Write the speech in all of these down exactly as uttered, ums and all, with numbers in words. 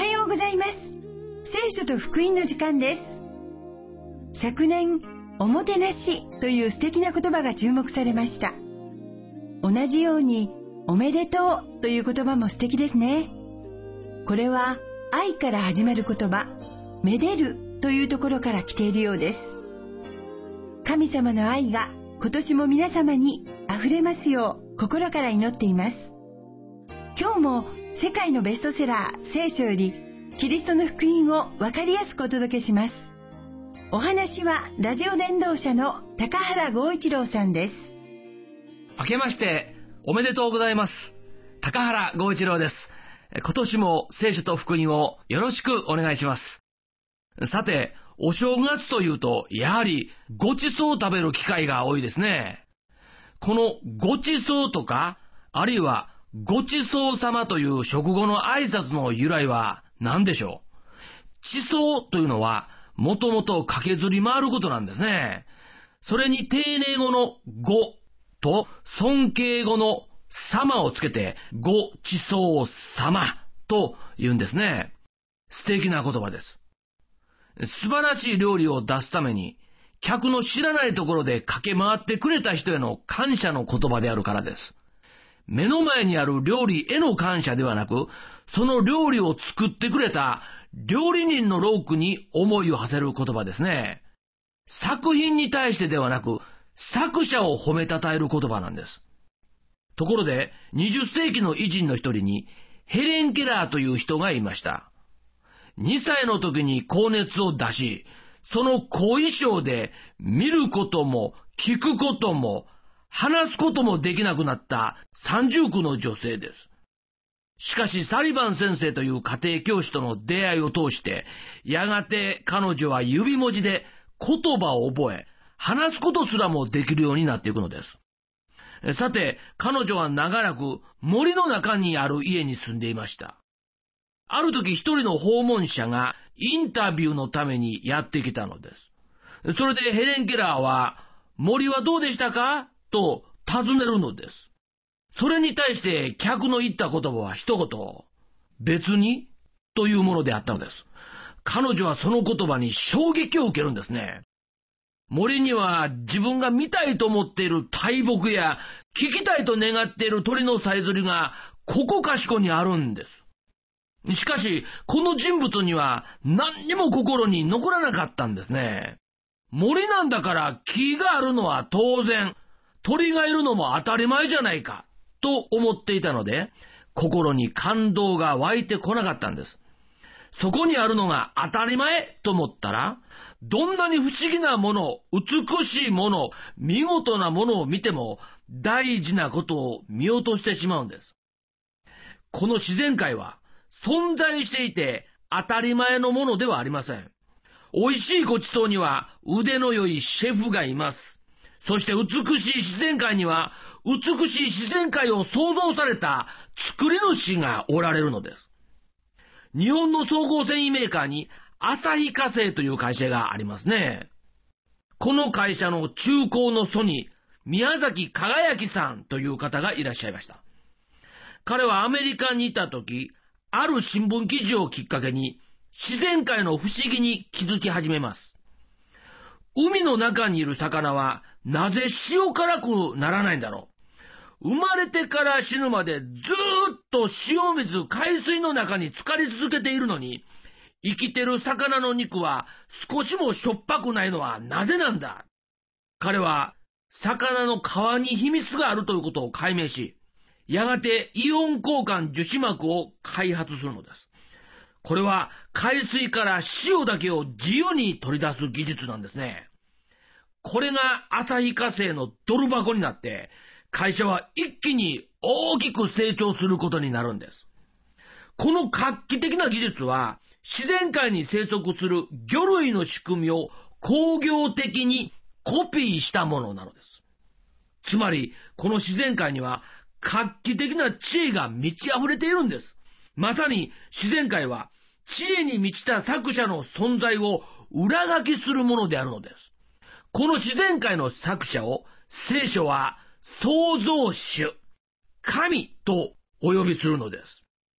はようございます。聖書と福音の時間です。昨年、おもてなしという素敵な言葉が注目されました。同じように、おめでとうという言葉も素敵ですね。これは愛から始まる言葉、めでるというところから来ているようです。神様の愛が今年も皆様に溢れますよう心から祈っています。今日も世界のベストセラー聖書よりキリストの福音をわかりやすくお届けします。お話はラジオ伝道者の高原剛一郎さんです。 明けましておめでとうございます。高原剛一郎です。今年も聖書と福音をよろしくお願いします。さて、お正月というと、やはりごちそうを食べる機会が多いですね。このごちそうとか、あるいはごちそうさまという食後の挨拶の由来は何でしょう。地層というのは、もともと駆けずり回ることなんですね。それに丁寧語のごと尊敬語の様をつけて、ごちそうさまと言うんですね。素敵な言葉です。素晴らしい料理を出すために、客の知らないところで駆け回ってくれた人への感謝の言葉であるからです。目の前にある料理への感謝ではなく、その料理を作ってくれた料理人の労苦に思いを馳せる言葉ですね。作品に対してではなく、作者を褒めたたえる言葉なんです。ところで、にじゅっせいきの偉人の一人に、ヘレン・ケラーという人がいました。にさいの時に高熱を出し、その後遺症で見ることも聞くことも話すこともできなくなった三重苦の女性です。しかしサリバン先生という家庭教師との出会いを通して、やがて彼女は指文字で言葉を覚え、話すことすらもできるようになっていくのです。さて、彼女は長らく森の中にある家に住んでいました。ある時一人の訪問者がインタビューのためにやってきたのです。それでヘレン・ケラーは、森はどうでしたかと尋ねるのです。それに対して客の言った言葉は一言、別にというものであったのです。彼女はその言葉に衝撃を受けるんですね。森には自分が見たいと思っている大木や聞きたいと願っている鳥のさえずりがここかしこにあるんです。しかし、この人物には何にも心に残らなかったんですね。森なんだから木があるのは当然、鳥がいるのも当たり前じゃないか、と思っていたので、心に感動が湧いてこなかったんです。そこにあるのが当たり前と思ったら、どんなに不思議なもの、美しいもの、見事なものを見ても、大事なことを見落としてしまうんです。この自然界は、存在していて当たり前のものではありません。美味しいごちそうには腕の良いシェフがいます。そして美しい自然界には美しい自然界を創造された作り主がおられるのです。日本の総合繊維メーカーに旭化成という会社がありますね。この会社の中高の祖に宮崎輝さんという方がいらっしゃいました。彼はアメリカにいた時、ある新聞記事をきっかけに自然界の不思議に気づき始めます。海の中にいる魚はなぜ塩辛くならないんだろう。生まれてから死ぬまでずーっと塩水、海水の中に浸かり続けているのに、生きてる魚の肉は少しもしょっぱくないのはなぜなんだ。彼は魚の皮に秘密があるということを解明し、やがてイオン交換樹脂膜を開発するのです。これは海水から塩だけを自由に取り出す技術なんですね。これが旭化成のドル箱になって、会社は一気に大きく成長することになるんです。この画期的な技術は、自然界に生息する魚類の仕組みを工業的にコピーしたものなのです。つまり、この自然界には画期的な知恵が満ち溢れているんです。まさに自然界は知恵に満ちた作者の存在を裏書きするものであるのです。この自然界の作者を聖書は創造主、神とお呼びするのです。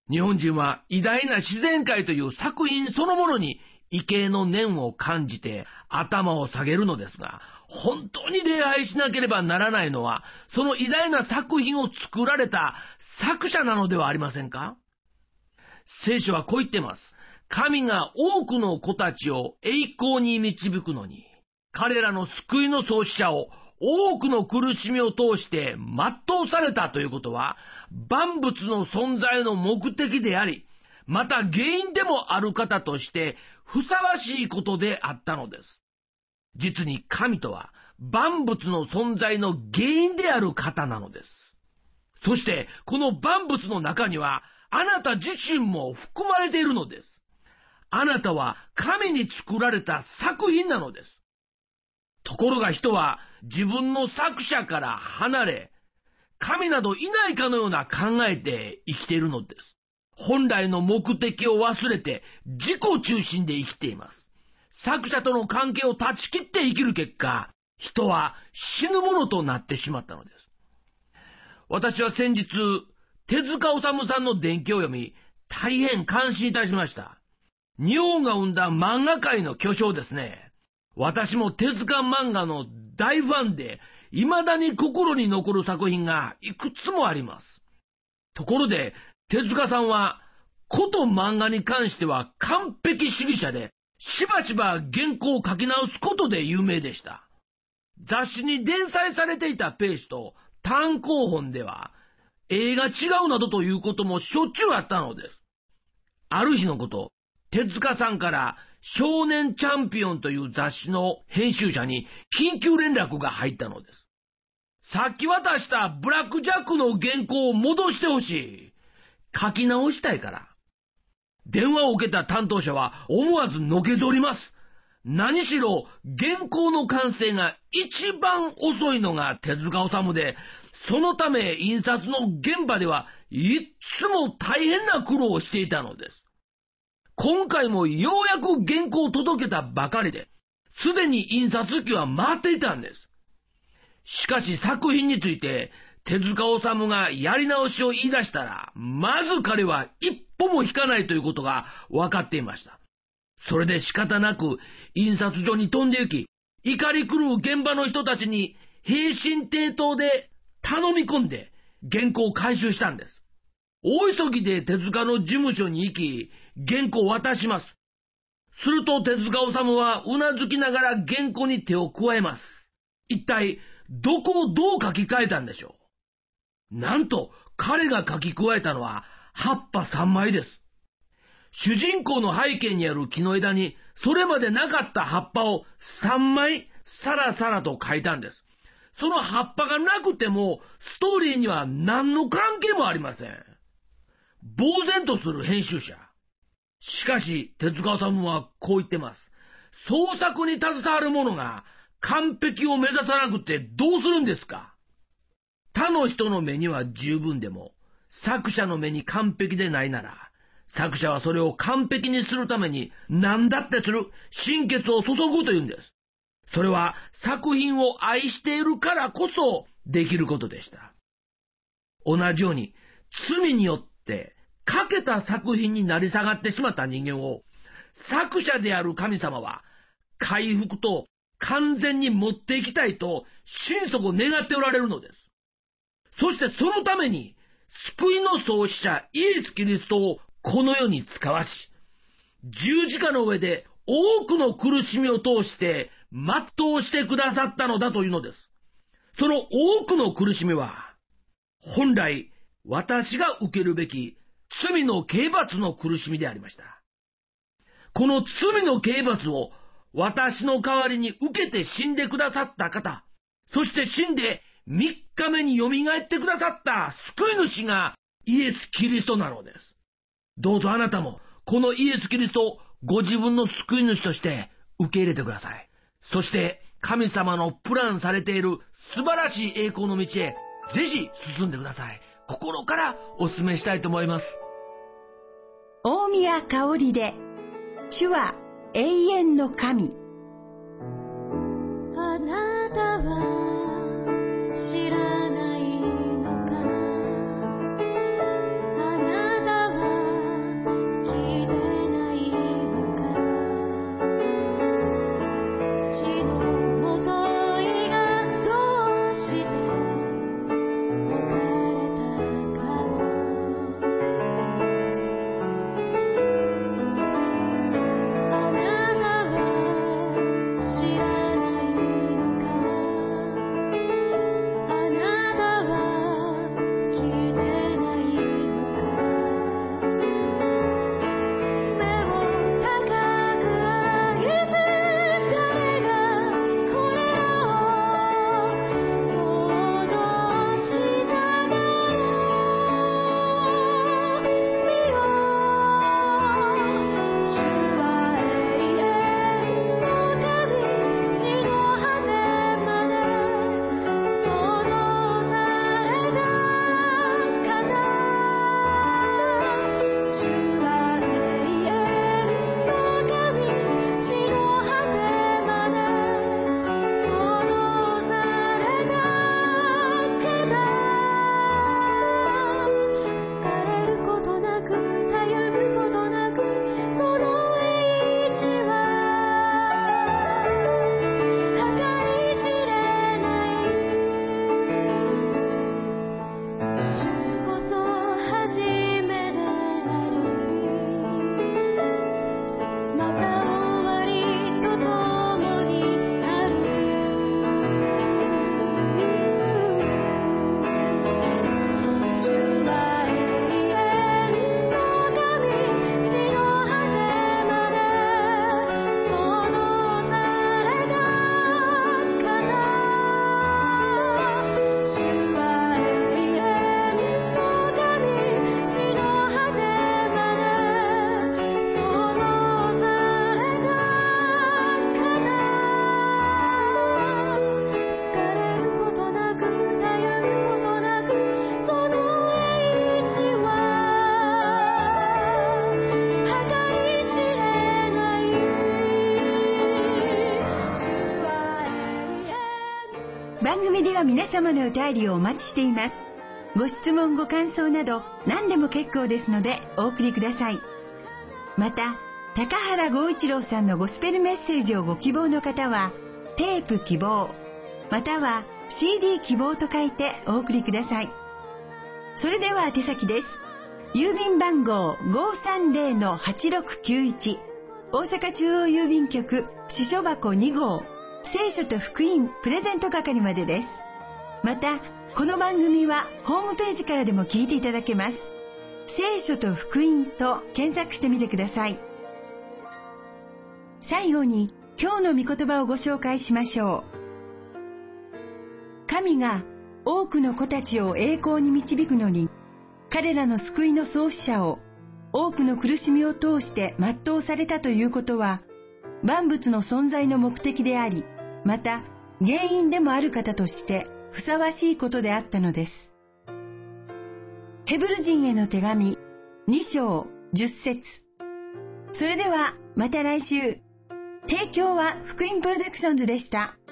日本人は偉大な自然界という作品そのものに畏敬の念を感じて頭を下げるのですが、本当に礼拝しなければならないのは、その偉大な作品を作られた作者なのではありませんか？聖書はこう言っています。神が多くの子たちを栄光に導くのに、彼らの救いの創始者を多くの苦しみを通して全うされたということは、万物の存在の目的であり、また原因でもある方としてふさわしいことであったのです。実に神とは万物の存在の原因である方なのです。そしてこの万物の中にはあなた自身も含まれているのです。あなたは神に作られた作品なのです。ところが人は自分の作者から離れ、神などいないかのような考えで生きているのです。本来の目的を忘れて自己中心で生きています。作者との関係を断ち切って生きる結果、人は死ぬものとなってしまったのです。私は先日、手塚治虫さんの伝記を読み、大変感心いたしました。日本が生んだ漫画界の巨匠ですね。私も手塚漫画の大ファンで、未だに心に残る作品がいくつもあります。ところで、手塚さんは、こと漫画に関しては完璧主義者で、しばしば原稿を書き直すことで有名でした。雑誌に連載されていたページと単行本では、絵が違うなどということもしょっちゅうあったのです。ある日のこと、手塚さんから少年チャンピオンという雑誌の編集者に緊急連絡が入ったのです。さっき渡したブラックジャックの原稿を戻してほしい。書き直したいから。電話を受けた担当者は思わずのけぞります。何しろ原稿の完成が一番遅いのが手塚治虫で、そのため印刷の現場ではいっつも大変な苦労をしていたのです。今回もようやく原稿を届けたばかりで、すでに印刷機は回っていたんです。しかし作品について手塚治虫がやり直しを言い出したら、まず彼は一歩も引かないということが分かっていました。それで仕方なく印刷所に飛んで行き、怒り狂う現場の人たちに平身低頭で頼み込んで原稿を回収したんです。大急ぎで手塚の事務所に行き、原稿を渡します。すると手塚治虫はうなずきながら原稿に手を加えます。一体どこをどう書き換えたんでしょう。なんと彼が書き加えたのは葉っぱさんまいです。主人公の背景にある木の枝にそれまでなかった葉っぱをさんまいさらさらと書いたんです。その葉っぱがなくてもストーリーには何の関係もありません。呆然とする編集者。しかし手塚治虫はこう言ってます。創作に携わる者が完璧を目指さなくてどうするんですか。他の人の目には十分でも作者の目に完璧でないなら、作者はそれを完璧にするために何だってする心血を注ぐというんです。それは作品を愛しているからこそできることでした。同じように罪によって欠けた作品になり下がってしまった人間を、作者である神様は回復と完全に持っていきたいと心底願っておられるのです。そしてそのために救いの創始者イエス・キリストをこの世に使わし、十字架の上で多くの苦しみを通して全うしてくださったのだというのです。その多くの苦しみは、本来私が受けるべき罪の刑罰の苦しみでありました。この罪の刑罰を私の代わりに受けて死んでくださった方、そして死んでみっかめによみがえってくださった救い主がイエス・キリストなのです。どうぞあなたもこのイエス・キリストをご自分の救い主として受け入れてください。そして神様のプランされている素晴らしい栄光の道へぜひ進んでください。心からお勧めしたいと思います。 大宮香織で主は永遠の神。 あなたは知らないのか、あなたは番組では皆様のお便りをお待ちしています。ご質問ご感想など何でも結構ですのでお送りください。また高原剛一郎さんのゴスペルメッセージをご希望の方はテープ希望または シーディー 希望と書いてお送りください。それでは宛先です。郵便番号 ごーさんぜろのはちろくきゅういち 大阪中央郵便局支所箱に号聖書と福音プレゼント係までです。またこの番組はホームページからでも聞いていただけます。聖書と福音と検索してみてください。最後に今日の御言葉をご紹介しましょう。神が多くの子たちを栄光に導くのに、彼らの救いの創始者を多くの苦しみを通して全うされたということは、万物の存在の目的であり、また原因でもある方としてふさわしいことであったのです。ヘブル人への手紙に章じゅっ節。それではまた来週。提供は福音プロダクションズでした。